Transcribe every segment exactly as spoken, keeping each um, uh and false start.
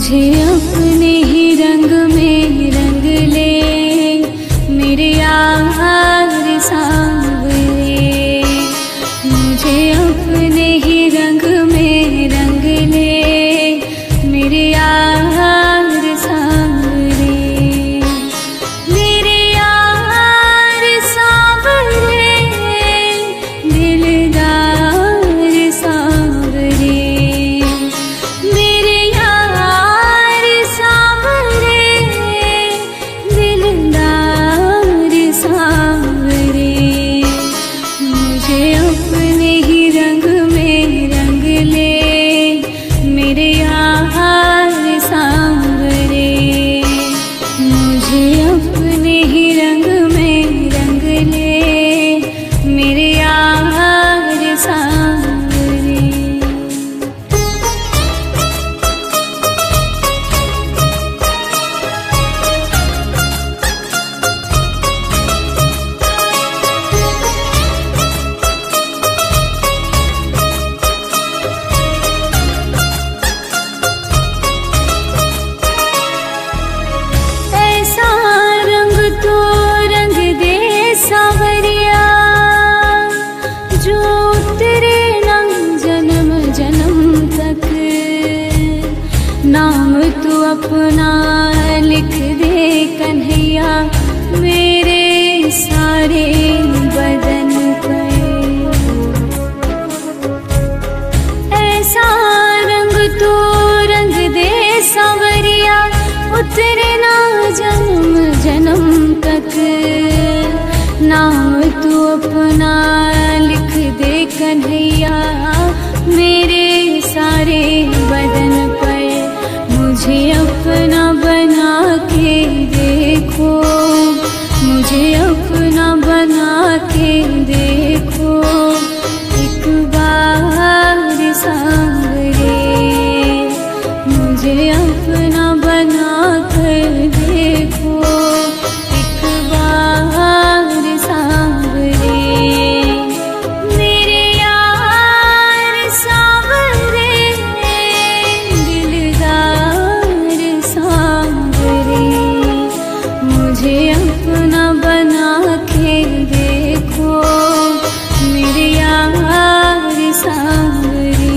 मुझे अपने ही रंग में रंग ले मेरे यार सांवरे। मुझे अपने ही रंग में रंग ले मेरे यार सांवरे। मेरे यार सांवरे दिलदार सांवरे। मेरे यार सांवरे दिलदार सांवरे। मुझे अपने ही रंग में रंग ले मेरे यार सांवरे। मुझे अपने ही रंग में रंग ले मेरे यार सांवरे। ऐसा रंग तो रंग दे सांवरिया जो तेरे नाम जन्म जन्म तक। नाम तू अपना लिख दे कन्हैया मेरे सारे बदन पर। ऐसा रंग तो रंग दे सांवरिया उतरे ना जन्म जन्म तक। नाम तू अपना लिख दे कन्हैया मेरे सारे बदन पर। मुझे अपना बना के देखो, मुझे अपना बना के देखो एक बार सांवरे। मुझे अपना बना कर देखो एक बार सांवरे। मेरे यार सांवरे दिलदार सांवरे। मुझे अपना बना के देखो मेरे यार सांवरे।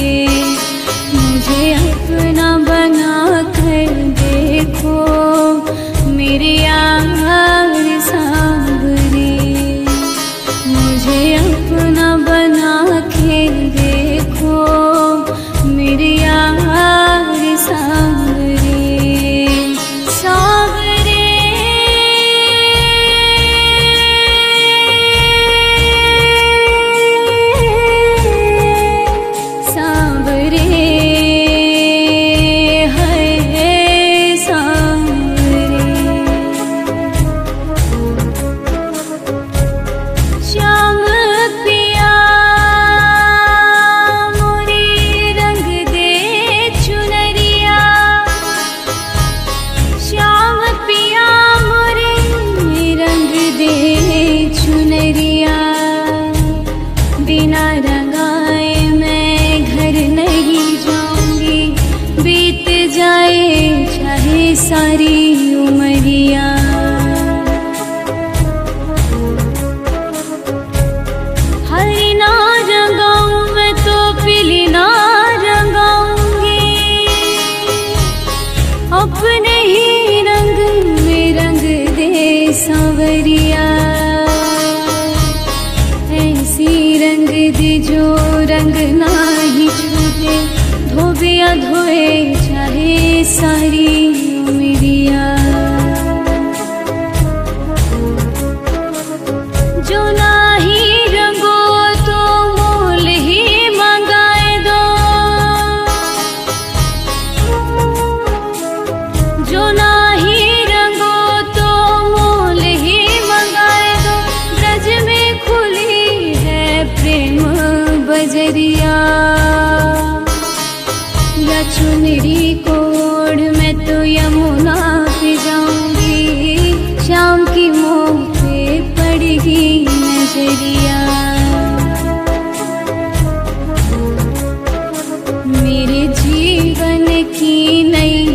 मुझे अपना बना कर देखो मेरे यार सांवरे। मुझे अपना बना के देखो मेरे यार सांवरे। सांवरे सांवरे है सांवरे। श्याम पिया मोरी रंग दे चुनरिया। श्याम पिया मोरी रंग दे चुनरिया। बिना रंगाए मैं घर नहीं जाऊंगी, बीत जाए चाहे सारी उमरिया। हरी ना रंगाऊं मैं तो पीली ना रंगाऊंगी। अपने ही रंग में रंग दे सांवरिया। ऐसी रंग दे जो रंग ना ही छूटे, धोबे या धोए चाहे सारी उमरिया। जो ना ही रंगो तो मोल ही मंगाए दो। जो ना ही रंगो तो मोल ही मंगाए दो। ब्रज में खुली है प्रेम बजरिया। या चुनरी कोड़ मैं तो यमुना पे जाऊंगी। शाम की मुँह पे पड़ेगी नजरिया। मेरे जीवन की नई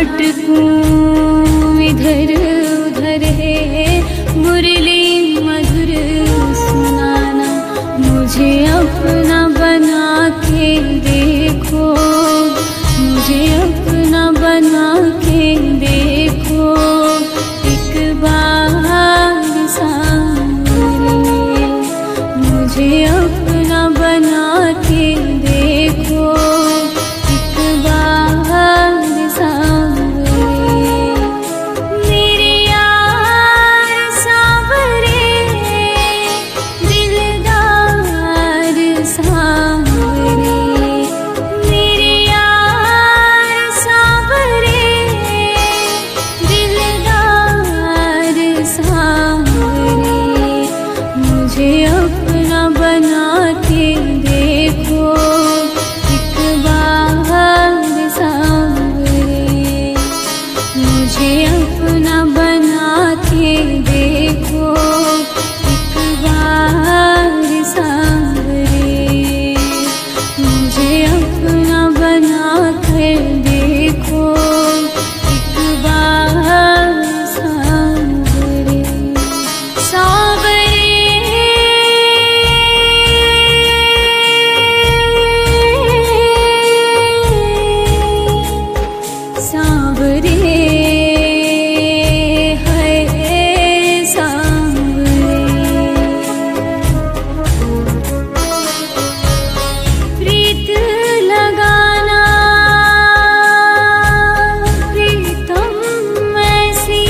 भटकूं इधर उधर है मुरली मधुर सुनाना, मुझे अपना बना के देखो, मुझे अपना बना के देखो एक बार सांवरे, मुझे अपना बना के देखो एक बार सांवरे, मेरे यार सांवरे, दिलदार सांवरे, मेरे यार सांवरे, दिलदार सांवरे, मुझे अपना बना के देखो एक बार सांवरे, मुझे अपना बना के देखो एक बार सांवरे, मुझे अपना बना कर देखो एक बार सांवरे, सांवरे, सांवरे है सांवरे, प्रीत लगाना प्रीतम ऐसी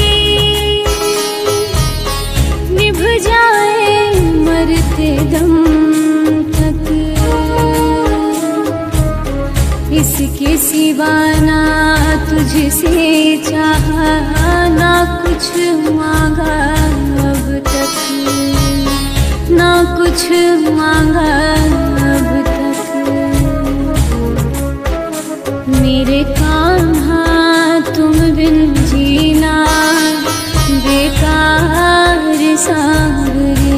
निभ जाए मरते दम तक, इसके सिवाना तुझसे चाहा ना कुछ मांगा अब तक, ना कुछ मांगा अब तक, मेरे कान्हा तुम बिन जीना बेकार सांवरे।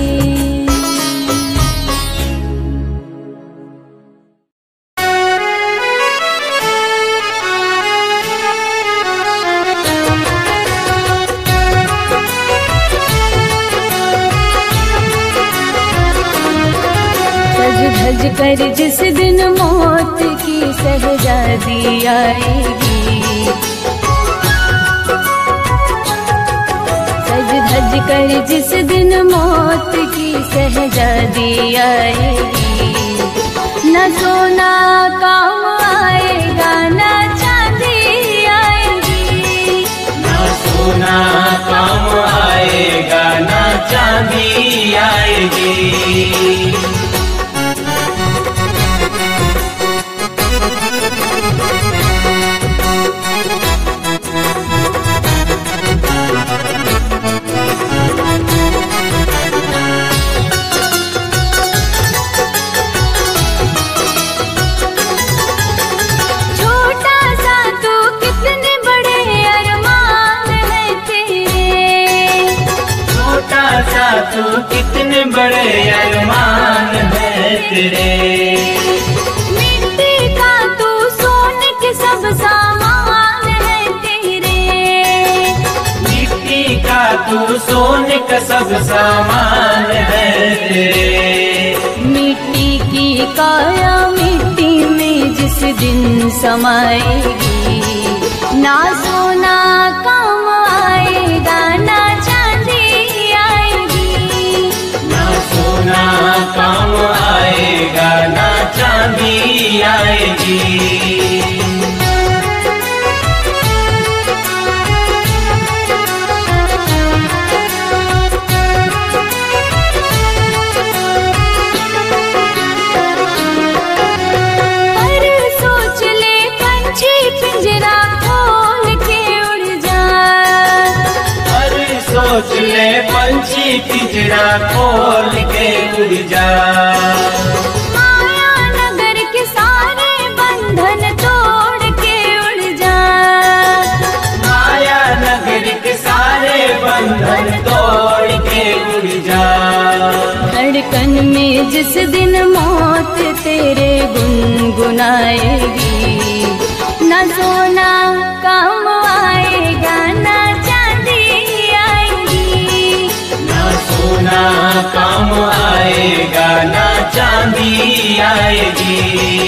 धज कर जिस दिन मौत की शहजादी आएगी, सज धज कर जिस दिन मौत की शहजादी आएगी, न सोना काम आएगा न चांदी आएगी, न सोना काम आएगा न चांदी आएगी, तू कितने बड़े अरमान है तेरे, मिट्टी का तू सोने के सब सामान है तेरे, मिट्टी का तू सोने का सब सामान है तेरे, मिट्टी की काया मिट्टी में जिस दिन समाएगी, ना सोना काम आएगा ना सोना काम आएगा ना चांदी आएगी, पर सोच ले पंछी पिंजरा खोल के उड़ जा, पर सोच ले पंछी पिंजरा खोल के उड़ जा, माया नगर के सारे बंधन तोड़ के उड़ जा, माया नगर के सारे बंधन तोड़ के उड़ जा, धड़कन में जिस दिन मौत तेरे गुनगुनाएगी, न ना सोना काम आएगा ना चांदी आएगी, ना सोना काम आएगा ना चांदी आएगी।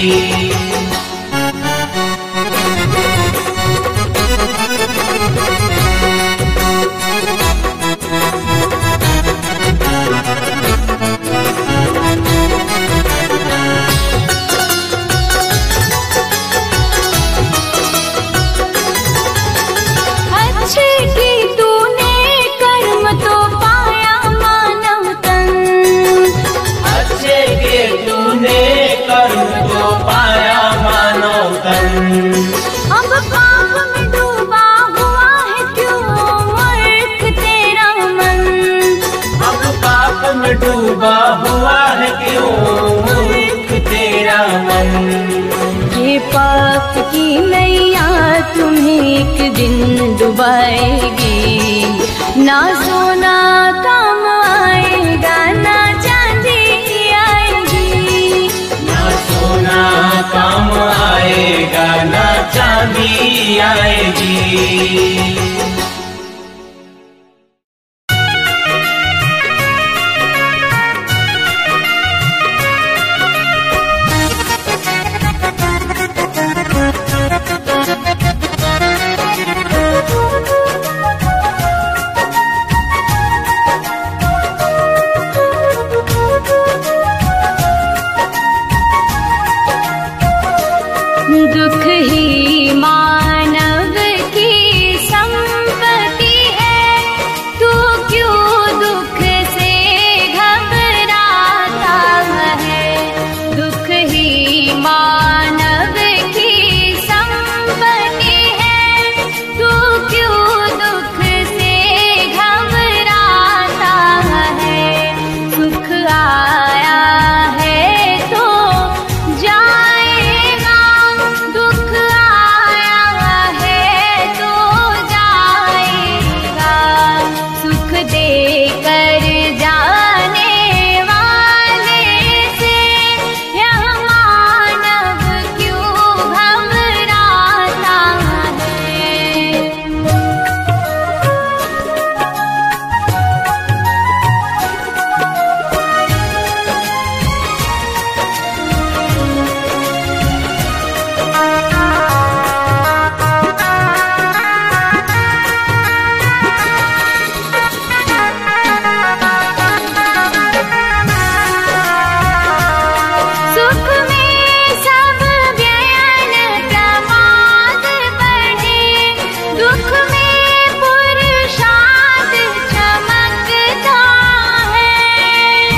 अच्छे की तूने कर्म तो पाया मानव तन, अच्छे के तूने कर्म तो पाया मानव तन। अब पाप में डूबा हुआ है क्यों मूर्ख तेरा मन, अब पाप में डूबा हुआ है क्यों मूर्ख तेरा मन। ये पाप की नैया तुम्हें एक दिन डुबाएगी, ना सोना काम आएगा ना चांदी आएगी, ना सोना काम आएगा ना चांदी आएगी। दुख ही मानव की संपत्ति है, तू क्यों दुख से घबराता है। दुख ही मानव की संपत्ति है, तू क्यों दुख से घबराता है। सुख आया है तो जाएगा, दुख आया है तो जाएगा। सुख देकर जाने वाले से यह मानव क्यों घबराता है। सुख में सब व्ययन प्रमाद बढ़े, दुख में पुरुषार्थ चमकता है।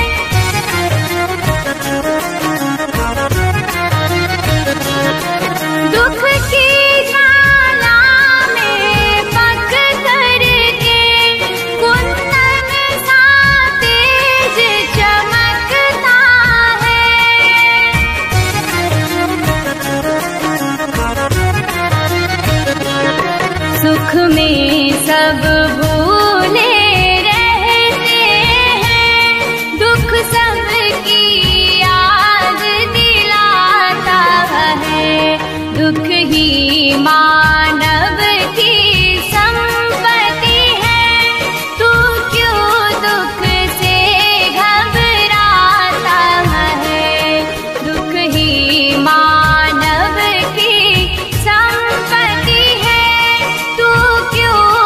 दुख की ज्वाला में पक करके कुंदन सा तेज चमकता है। सुख में सब भूले रहते हैं, दुख सबकी याद दिलाता है। दुख ही मानव की संपत्ति है, तू क्यों दुख से घबराता है। दुख ही मानव की संपत्ति है, तू क्यों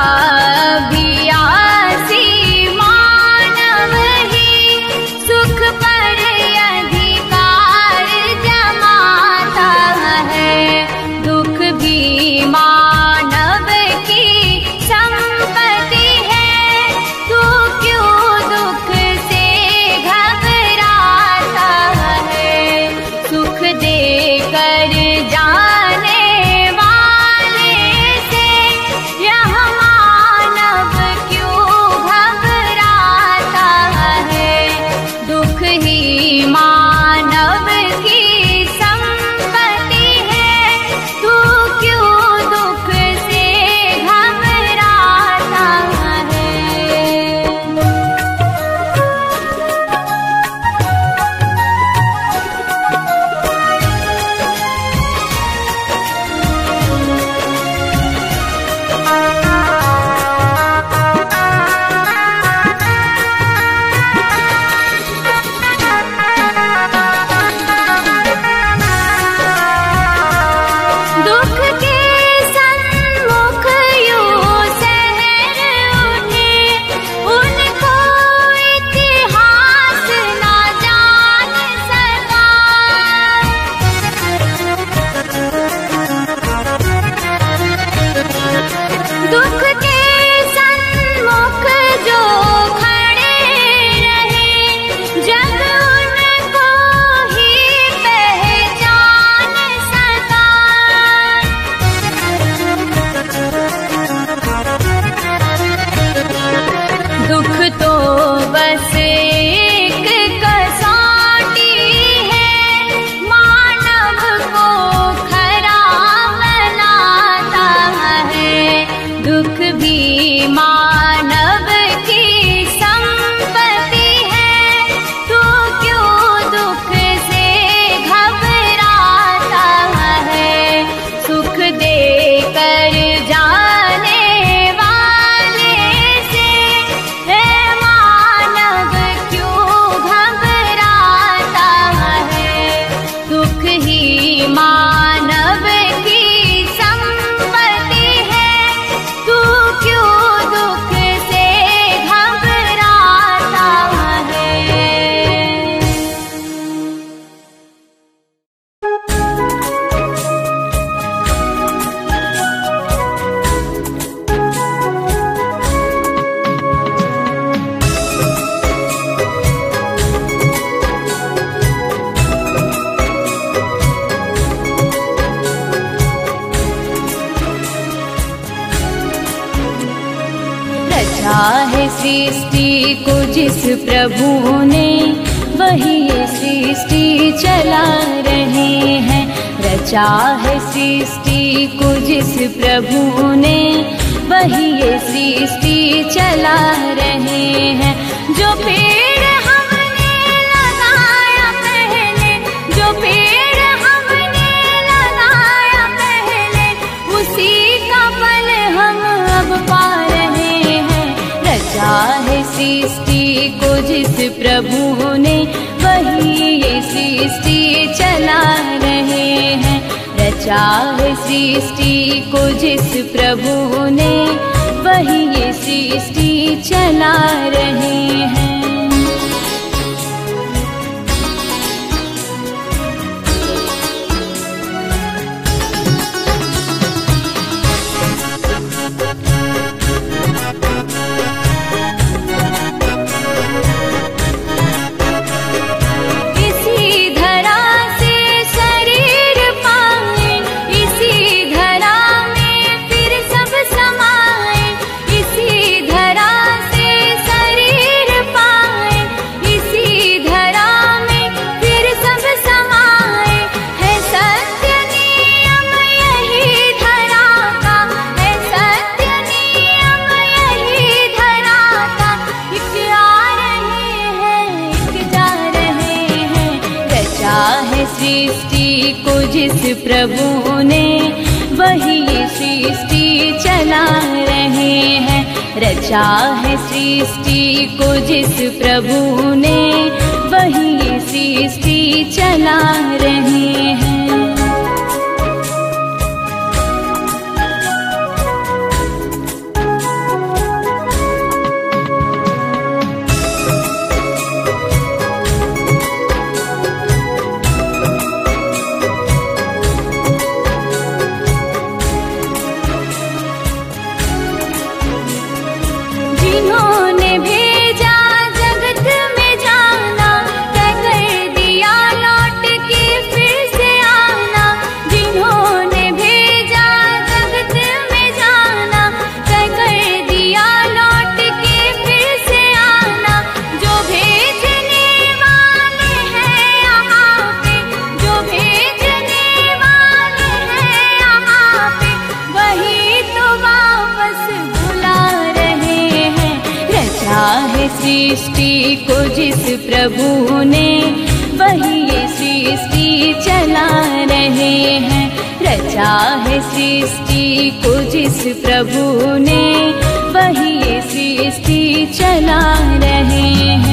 अभियासी मानव ही सुख पर अधिकार जमाता है। दुख भी मानव की संपत्ति है, तू क्यों दुख से घबराता है। सुख देकर जाने वाले से यह मानव क्यों घबराता है। दुख ही मानव की संपत्ति है, तू क्यों दुख से घबराता है। दुख के सन्मुख यूं सहर उठे, उनको इतिहास ना जान सका। दुख के सन्मुख जो खड़े रहे, जग उनको ही पहचान सका। दुख तो बस एक कसौटी है, मानव को खरा बनाता है। दुख भी मानव की संपत्ति है, तू क्यों दुख से घबराता है। सुख देकर जाने वाले से है मानव क्यों घबराता है। दुख ही मानव की संपत्ति है, तू क्यों दुख से घबराता है। रचा है सृष्टि को जिस प्रभु ने, वही ये सृष्टि चला रहे हैं। रचा है सृष्टि को जिस प्रभु ने, वही ये सृष्टि चला रहे हैं। जो पेड़ हमने लगाया पहले, जो पेड़ हमने लगाया पहले, उसी का फल हम अब पा रहे हैं। रचा है सृष्टि को जिस प्रभु ने, वही ये सृष्टि चला रहे हैं। रचा है सृष्टि को जिस प्रभु ने, वही ये सृष्टि चला रहे हैं। इसी धरा से शरीर पाए, इसी धरा में फिर सब समाए। इसी धरा से शरीर पाए, इसी धरा में फिर सब समाए। है सत्य नियम यही धरा का, है सत्य नियम यही धरा का। एक आ रहे हैं, एक जा रहे हैं। रचा है सृष्टि को जिस प्रभु ने, वही ये सृष्टि चला रहे हैं। रचा है सृष्टि को जिस प्रभु ने, वही ये सृष्टि चला रहे हैं। को जिस प्रभु ने, वही ये सृष्टि चला रहे हैं। रचा है सृष्टि को जिस प्रभु ने, वही ये सृष्टि चला रहे हैं।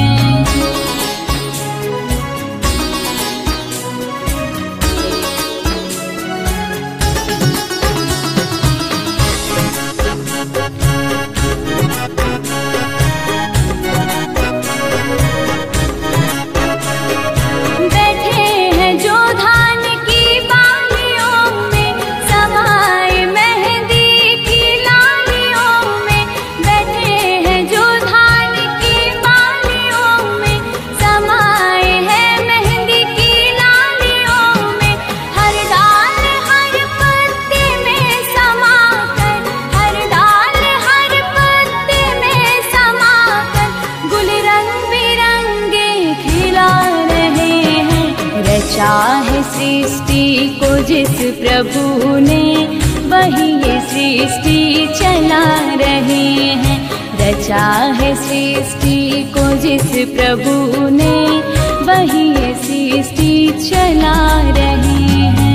चाहे सृष्टि को जिस प्रभु ने, वही ये सृष्टि चला रहे हैं। रचा है सृष्टि को जिस प्रभु ने, वही ये सृष्टि चला रहे हैं।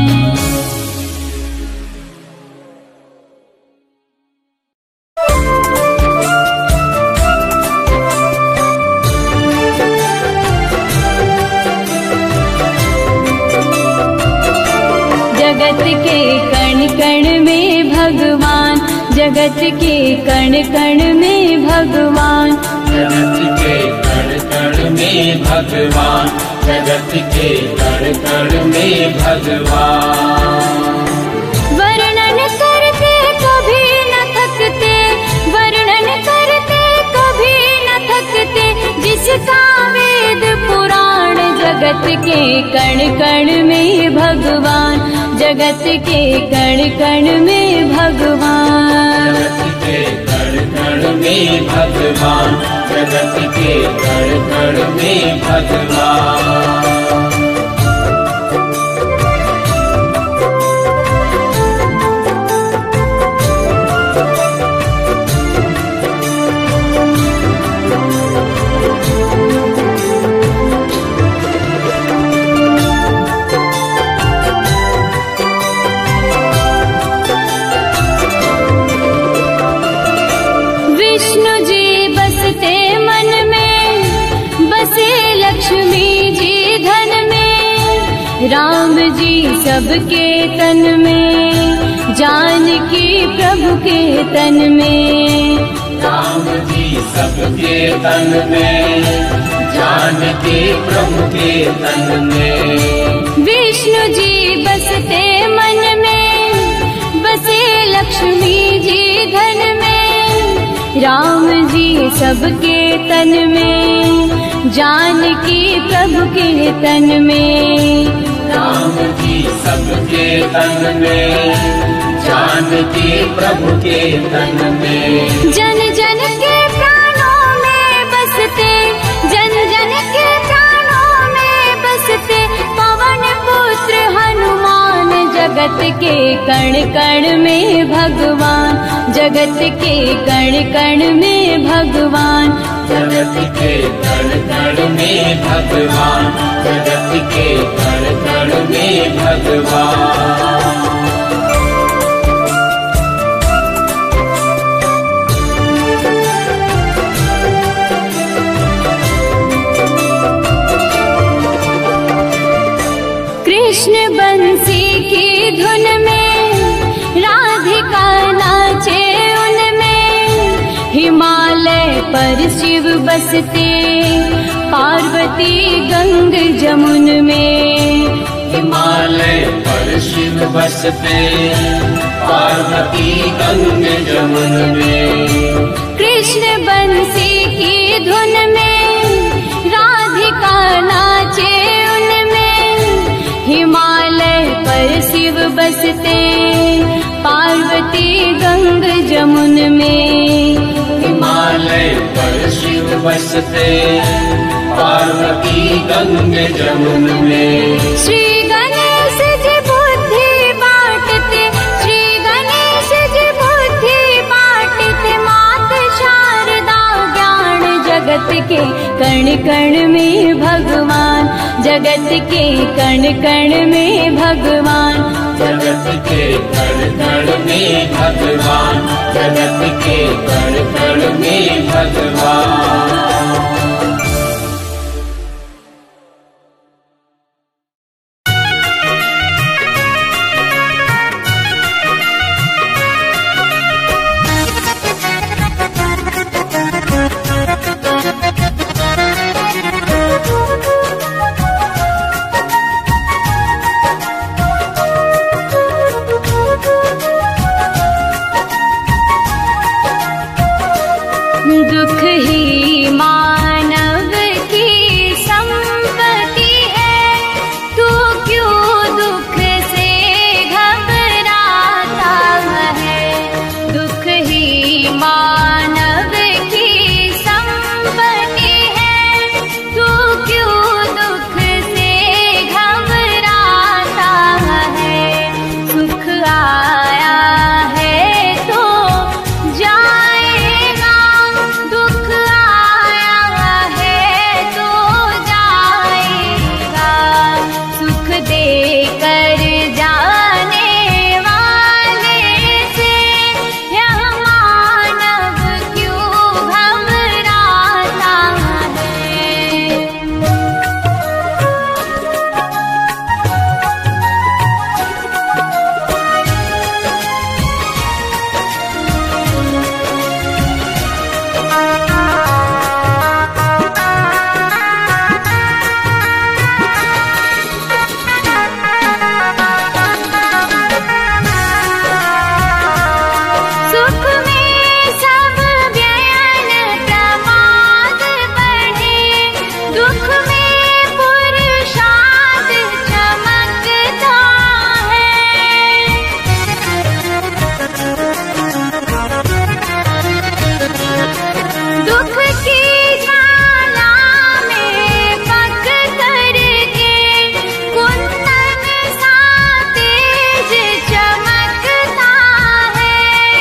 जगत के कण कण में भगवान, जगत के कण कण में भगवान, जगत के कण कण में भगवान, जगत के कण कण में भगवान। वर्णन करते कभी न थकते, वर्णन करते कभी न थकते, जिसका वेद पुराण। जगत के कण कण में भगवान, जगत के कण कण में भगवान, जगत के कण कण में भगवान, जगत के कण कण में भगवान। राम जी सबके तन में, जानकी प्रभु के तन में। राम जी सबके तन में, जानकी प्रभु के तन में। विष्णु जी बसते मन में, बसे लक्ष्मी जी धन में। राम जी सबके तन में, जानकी प्रभु के तन में। राम जी सबके तन में, जानकी प्रभु के तन में। जन जन के प्राणों में बसते, जन जन के प्राणों में बसते, पवन पुत्र हनुमान। जगत के कण कण में भगवान, जगत के कण कण में भगवान, जगत के कण कण में भगवान, जगत के कण कण में भगवान। कृष्ण बंसी की धुन में, राधिका नाचे उनमें। हिमालय पर शिव बसते, पार्वती गंग जमुन में। हिमालय पर शिव बसते, पार्वती गंग जमुन में। कृष्ण बंसी की धुन में, राधिका नाचे उनमें। हिमालय पर शिव बसते, पार्वती गंग जमुन में। हिमालय पर शिव बसते, पार्वती गंग जमुन में। श्री गणेश जी बुद्धि बांटते, श्री गणेश जी बुद्धि बांटते। मात शारदा ज्ञान, जगत के कण कण कण में भगवान, जगत के कण कण में भगवान, जगत के कण कण में भगवान, जगत के कण कण में भगवान। दुख ही मानव की संपत्ति है, तू क्यों दुख से घबराता है। दुख ही मानव की संपत्ति है, तू क्यों दुख से घबराता है। सुख आया है तो जाएगा, दुख आया है तो जाएगा। सुख देकर जाने वाले से यह मानव क्यों घबराता है। सुख में सब व्ययन प्रमाद बढ़े, दुख में पुरुषार्थ चमकता है। दुख की ज्वाला में पक करके कुंदन सा तेज चमकता है।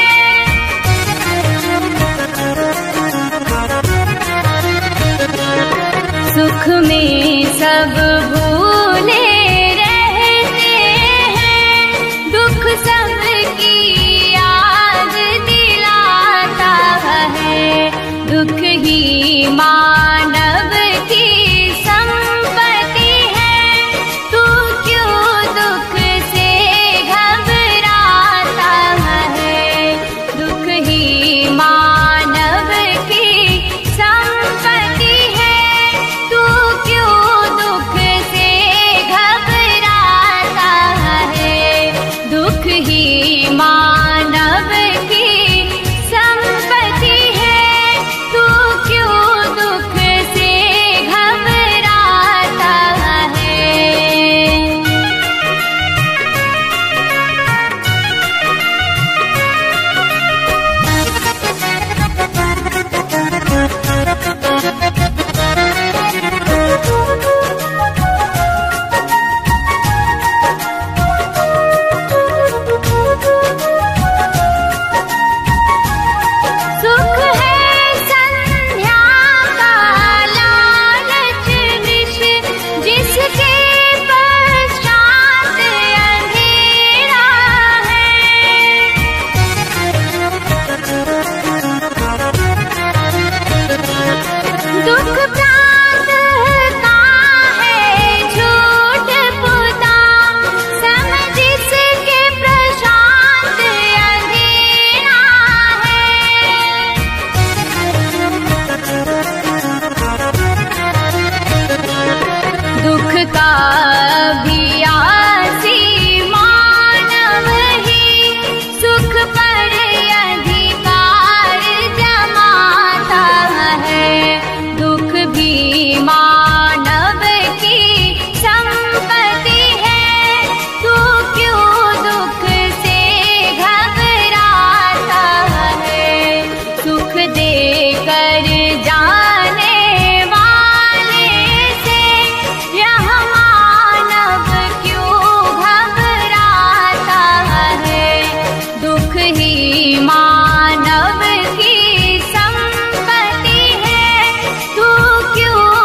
सुख में सब भूले रहते हैं, दुख सबकी याद दिलाता है। दुख ही मानव की संपत्ति है, तू क्यों दुख से घबराता है। दुख ही मानव की संपत्ति है, तू क्यों दुख से घबराता है। दुख ही मानव की संपत्ति है, तू क्यों दुख से घबराता है। सुख है संध्या का लालच विष, जिसके पश्चात अंधेरा है। दुख प्रातः का है झूठ पुता, समय जिसके प्रशांत अंधेरा है। दुख का अभियासी मानव ही सुख पर अधिकार जमाता है। दुख भी मानव की संपत्ति है, तू क्यों दुख से घबराता है। सुख देकर जाने वाले से यह मानव क्यों घबराता है। दुख ही मानव की संपत्ति है, तू क्यों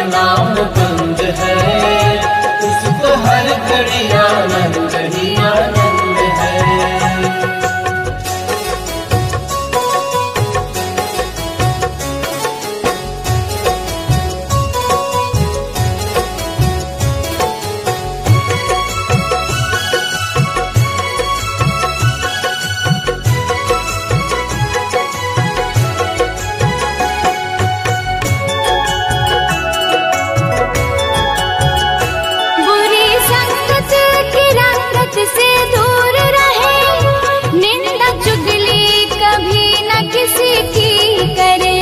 नाम बंद है, उसको हर घड़ी आनंद ही आनंद है। से दूर रहे, निंदा चुगली कभी न किसी की करे।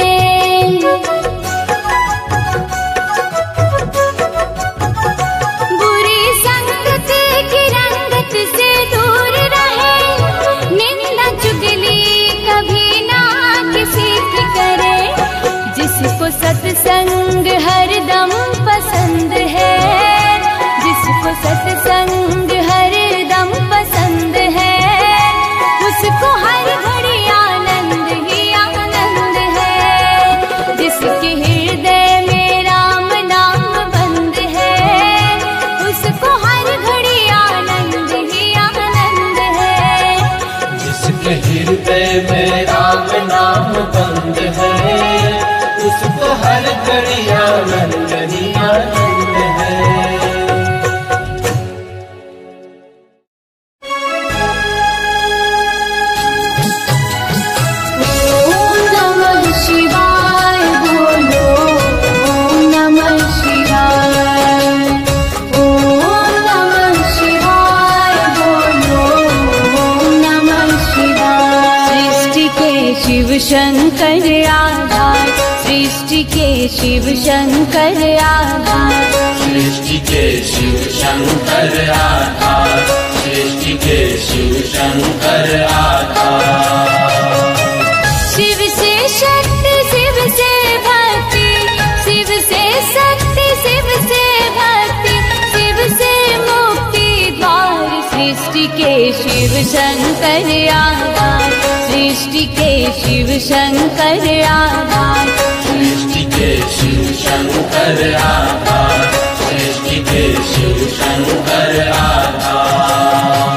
बुरी संगत की रंगत से दूर रहे, निंदा चुगली कभी न किसी की करे। जिसको सत्संग हरदम पसंद है, जिसको सत्संग पसंद है, उसको हर घड़ी आनंद ही आनंद है। जिसके हृदय में राम नाम बंद है, उसको हर घड़ी आनंद ही आनंद है। जिसके हृदय में राम नाम बंद है, उसको हर घड़ी आनंद ही आनंद है। शंकर आधार, सृष्टि के शिव शंकर आधार, सृष्टि के शिव शंकर आधार, सृष्टि के शिव शंकर आधार। शिव से शक्ति, शिव से भक्ति, शिव से शक्ति, शिव से भक्ति, शिव से मुक्ति द्वार। सृष्टि के शिव शंकर आधार, सृष्टि के शिव शंकर आधार, सृष्टि के शिव शंकर आधार, सृष्टि के शिव शंकर आधार।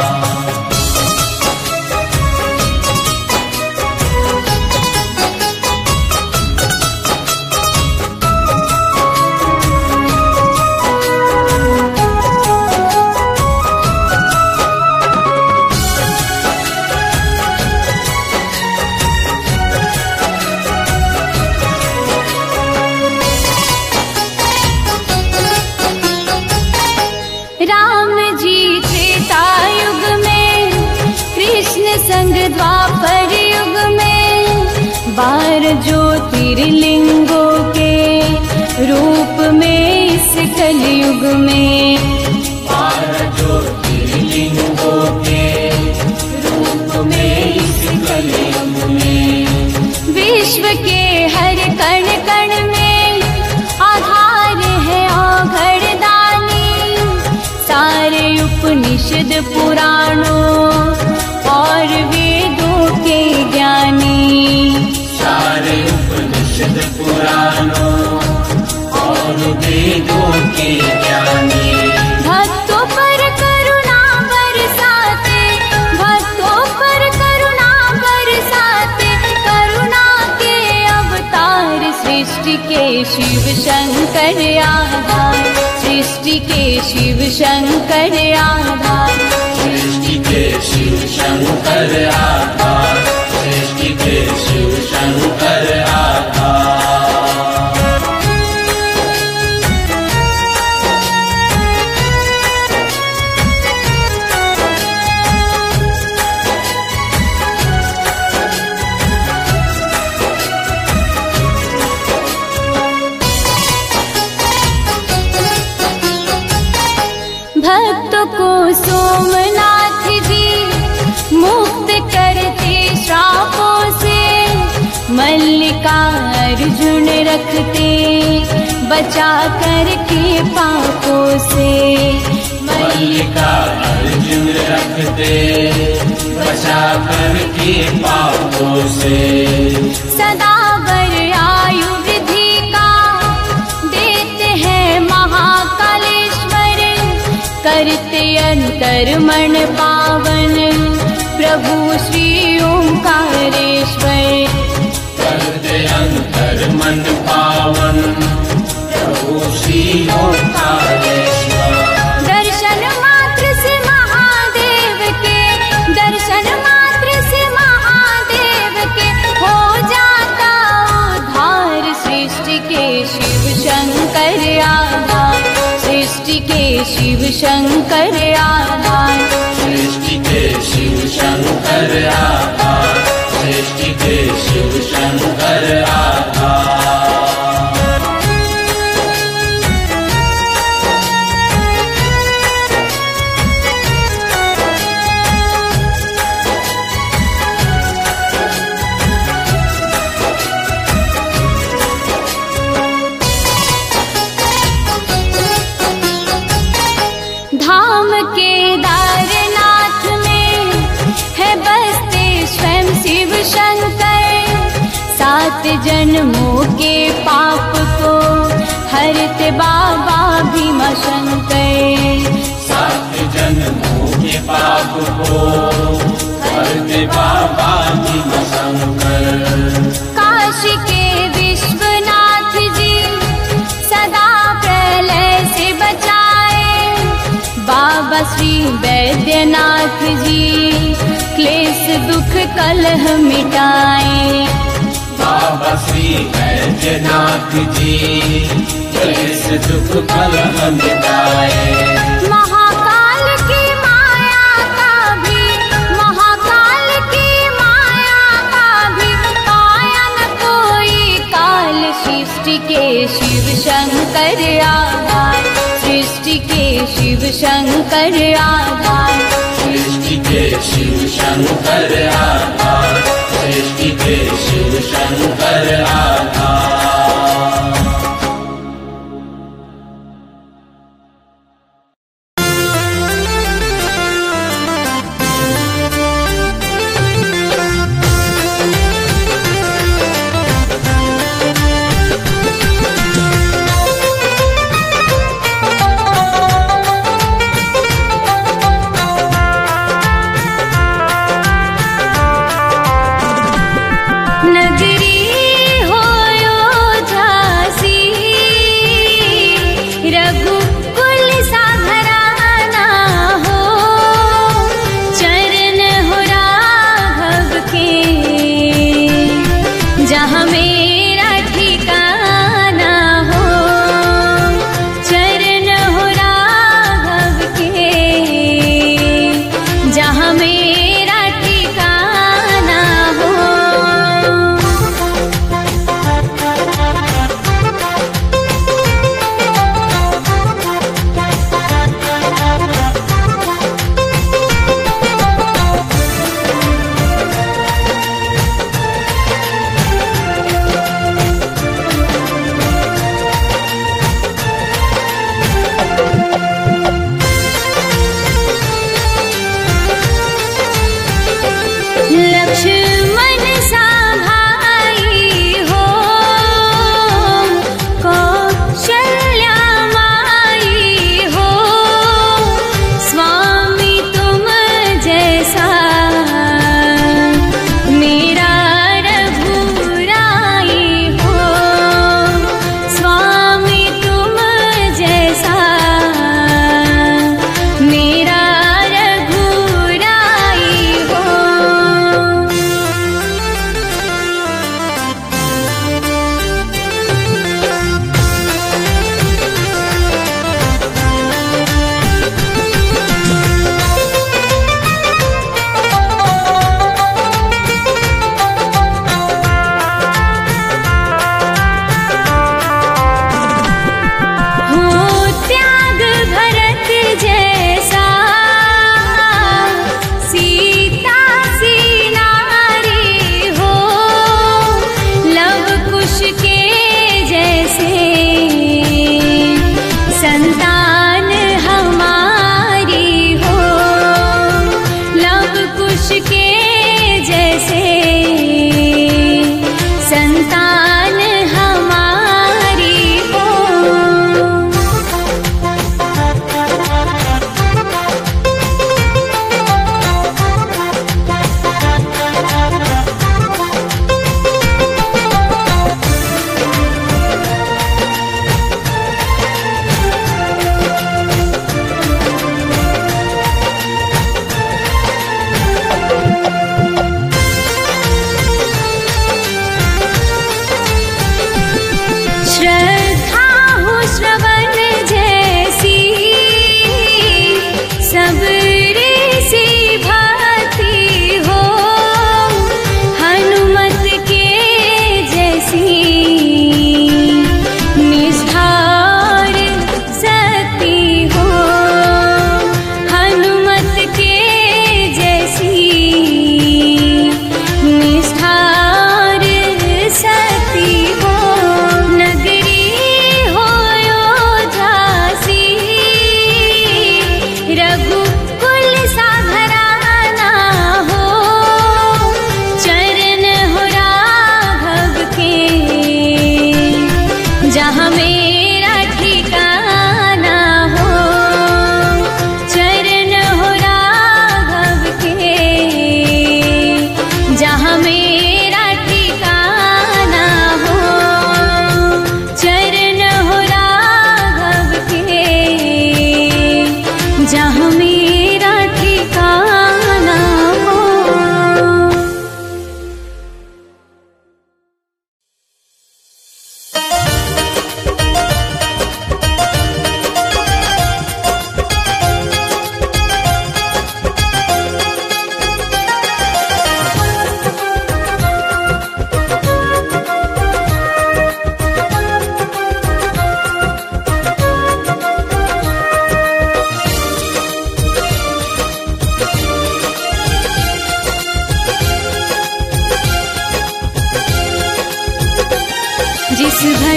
राम जी त्रेता युग में, कृष्ण संग द्वापर युग में, बारह ज्योतिर्लिंगों के रूप में इस कलयुग में, बारह ज्योतिर्लिंगों के रूप में इस कलयुग में, विश्व के हर कण कण में आधार है औघड़ दानी। सारे उपनिषद पुराणों और वेदों के ज्ञानी, सारे उपनिषद पुराणों और वेदों के ज्ञानी। भक्तों पर करुणा बरसाते, भक्तों पर करुणा बरसाते, करुणा के अवतार। सृष्टि के शिव शंकर आधार, सृष्टि के शिव शंकर आधार, सृष्टि के शिव शंकर आधार, सृष्टि के शिव शंकर आधार। भक्तों को सोमनाथ जी मुक्त करते श्रापों से, मल्लिकार्जुन रखते बचा करके पापों से, मल्लिकार्जुन रखते बचा करके पापों से। सदा वर आयु वृद्धि का देते करते अंतर मन पावन प्रभु श्री ओंकारेश्वर। करते अंतर मन पावन प्रभु श्री ओंकारेश्वर। दर्शन मात्र से महादेव के, दर्शन मात्र से महादेव के हो जाता उद्धार। सृष्टि के शिव शंकर आधार, सृष्टि के शिव शंकर आधार, सृष्टि के शिव शंकर आधार, सृष्टि के शिव शंकर आधार। धाम केदारनाथ में है बसते स्वयं शिव शंकर। सात जन्मों के पाप को हरते बाबा भीमाशंकर। सात जन्मों के पाप को हरते बाबा भीमाशंकर। काशी के विश्वनाथ जी सदा प्रलय से बचाए। बाबा श्री वैद्यनाथ जी क्लेश दुख कलह मिटाए। बाबा श्री वैद्यनाथ जी क्लेश दुख कलह मिटाए। महाकाल की माया का भी, महाकाल की माया का भी पाया न कोई काल। सृष्टि के शिव शंकर आधार, सृष्टि के शिव शंकर आधार, सृष्टि के शिव शंकर आधार, सृष्टि के शिव शंकर आधार। नगरी हो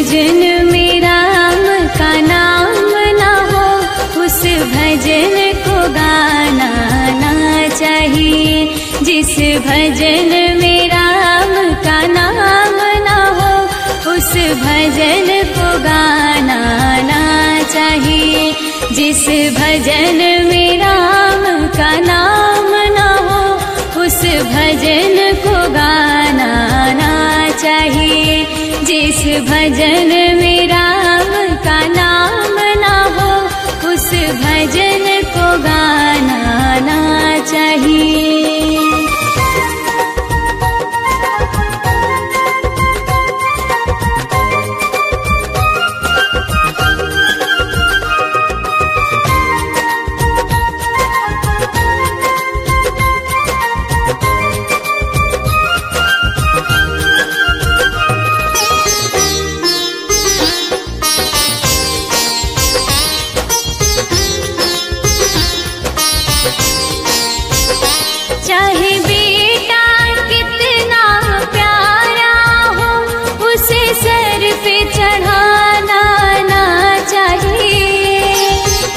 भजन में राम का नाम ना हो, उस भजन को गाना ना चाहिए। जिस भजन में राम का नाम ना हो, उस भजन को गाना ना चाहिए। जिस भजन में राम का नाम ना हो, उस भजन को गाना ना चाहिए। जिस भजन में राम का नाम ना हो, उस भजन को गाना ना चाहिए। चाहे बेटा कितना प्यारा हो, उसे सर पे चढ़ाना ना चाहिए।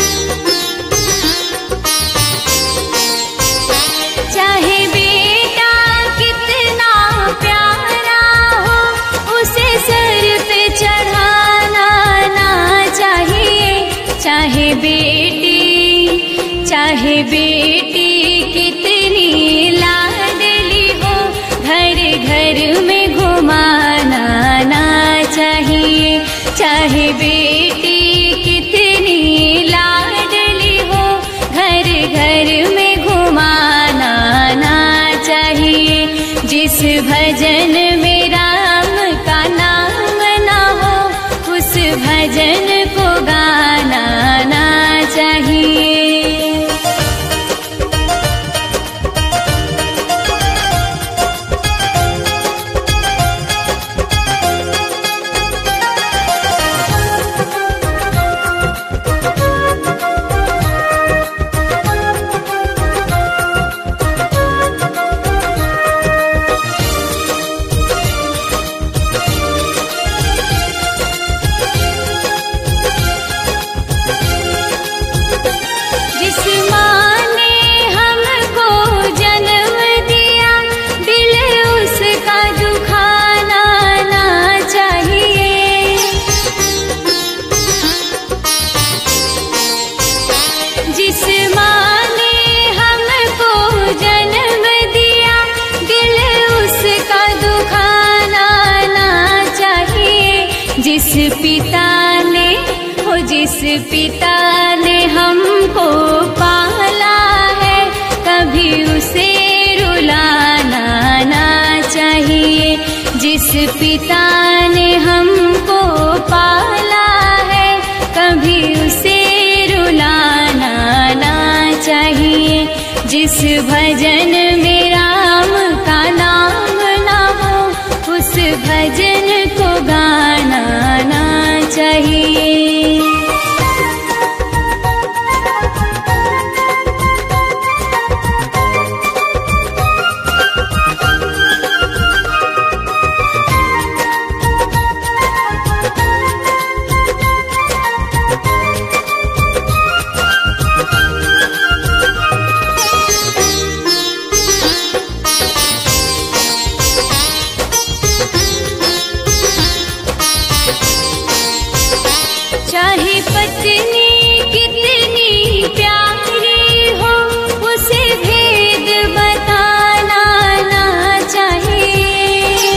चाहे बेटा कितना प्यारा हो, उसे सर पे चढ़ाना ना चाहिए। चाहे बेटी चाहे बेटी कितनी लाडली हो, घर घर में घुमाना ना चाहिए। चाहे बेटी कितनी लाडली हो, घर घर में घुमाना ना चाहिए। जिस भजन में राम का नाम ना हो, उस भजन को गाना ना चाहिए। जिस माँ ने हमको जन्म दिया, दिल उसका दुखाना ना चाहिए। जिस पिता ने हो जिस पिता ने हमको पाला है, कभी उसे रुलाना ना चाहिए। जिस पिता ने हमको पाला है, कभी उसे रुलाना ना चाहिए। जिस भजन में राम का नाम ना हो, उस भजन को गाना ना चाहिए। चाहे पत्नी कितनी प्यारी हो, उसे भेद बताना ना चाहिए।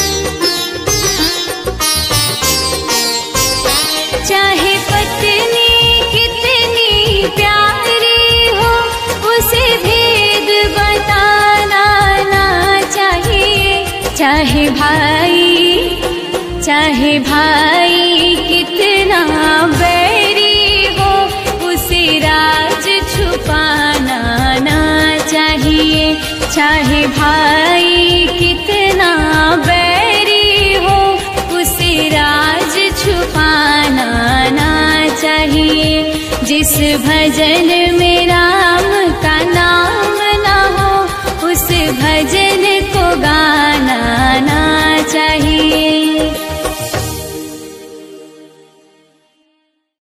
चाहे पत्नी कितनी प्यारी हो, उसे भेद बताना ना चाहिए। चाहे भाई चाहे भाई कितना बैरी हो, उसे राज छुपाना ना चाहिए। चाहे भाई कितना बैरी हो, उसे राज छुपाना ना चाहिए। जिस भजन में राम का नाम ना हो, उस भजन को गाना ना चाहिए।